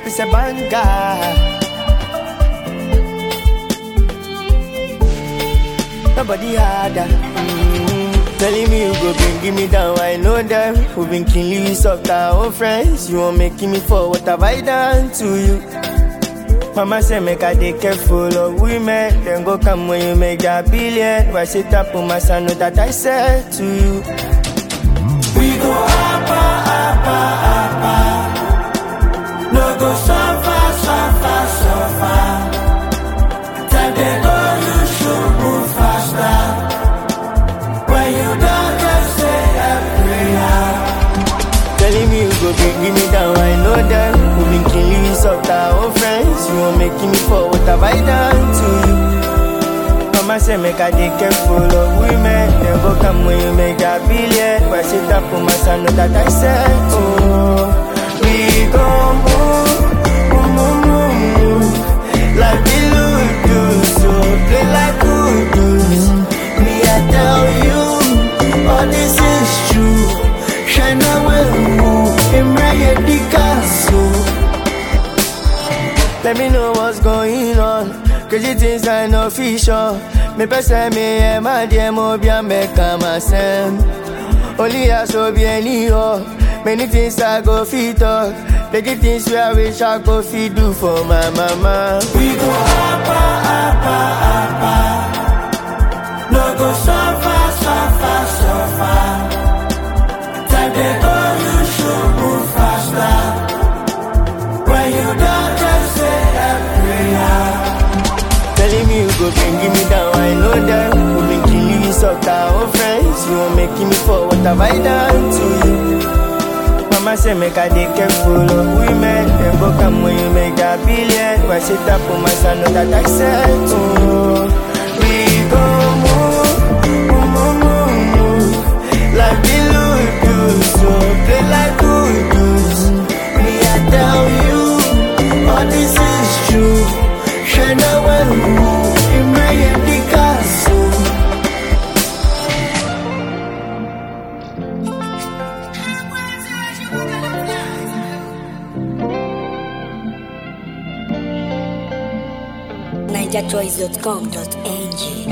is a banger. Nobody harder. Telling me you go bring me down, I know them. Who been killing you soft our own friends. You won't making me for what have I done to you? Mama say make I dey careful of women. Then go come when you make a billion. Why sit up on my son, know that I said to you. We go up, no go suffer, suffer, suffer. Time they go, you should move faster. When you don't just say a prayer. Telling me you go bring me down, I know that. Who been killing you soft our own friends. You won't making me for what have I done to you? Mama say make I dey careful of women. Then go come when you make a billion. Why sit up on my son, know that I said to we go move, like we do, so play like voodoo. Me I tell you, all this is true. Shine away, Embrace the castle. Let me know what's going on. Crazy things I know for sure. Me pese me e ma die mo bia me kama sem. Only I so bien yo. Many things I go fit talk. Big things where I wish I go fit do for my mama. We go up, no go suffer, suffer, suffer. Time they go, you should move faster. When you don't just say a prayer. Telling me you go bring me down, I know that. Who been killing you soft our own friends. You won't making me for what have I done to you? Mama say make I dey careful of women. Then go come when you make a billion. Why sit up on my son, know that I said to we go move, like we do, so play like voodoo. Me I tell you, all this is true. Shine away, Embrace the castle. NigerChoice.com.ng